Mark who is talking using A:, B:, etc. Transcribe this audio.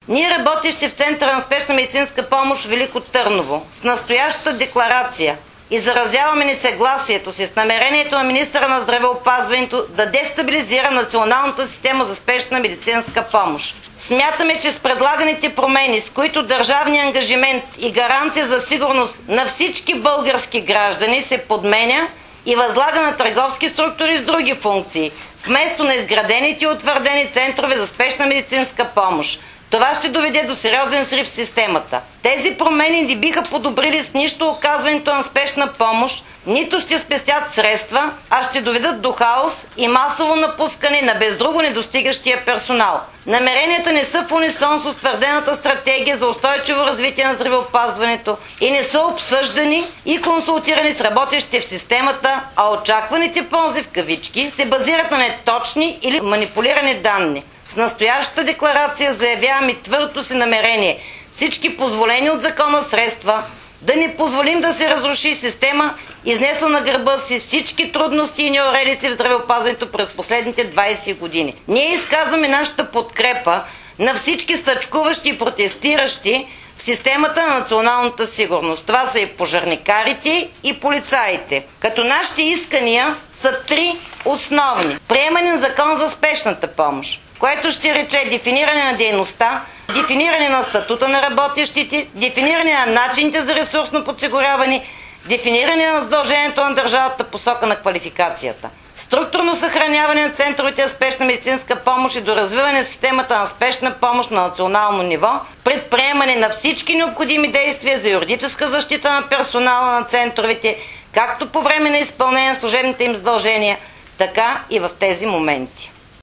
A: Ние, работещи в Центъра на спешна медицинска помощ Велико Търново, с настоящата декларация изразяваме несъгласието си с намерението на министъра на здравеопазването да дестабилизира националната система за спешна медицинска помощ. Смятаме, че с предлаганите промени, с които държавният ангажимент и гаранция за сигурност на всички български граждани се подменя и възлага на търговски структури с други функции, вместо на изградените и утвърдени центрове за спешна медицинска помощ. Това ще доведе до сериозен срив в системата. Тези промени не биха подобрили с нищо оказването на спешна помощ, нито ще спестят средства, а ще доведат до хаос и масово напускане на без друго недостигащия персонал. Намеренията не са в унисон с утвърдената стратегия за устойчиво развитие на здравеопазването и не са обсъждани и консултирани с работещите в системата, а очакваните ползи в кавички се базират на неточни или манипулирани данни. С настоящата декларация заявяваме твърдото си намерение всички позволени от закона средства да не позволим да се разруши система, изнесла на гърба си всички трудности и неуредици в здравеопазването през последните 20 години. Ние изказваме нашата подкрепа на всички стачкуващи и протестиращи в системата на националната сигурност. Това са и пожарникарите, и полицаите. Като нашите искания са три основни. Приемане на закон за спешната помощ, което ще рече дефиниране на дейността, дефиниране на статута на работещите, дефиниране на начините за ресурсно подсигуряване, дефиниране на задължението на държавата посока на квалификацията, структурно съхраняване на центровете за спешна медицинска помощ и доразвиване на системата на спешна помощ на национално ниво, предприемане на всички необходими действия за юридическа защита на персонала на центровете, както по време на изпълнение на служебните им задължения, така и в тези моменти.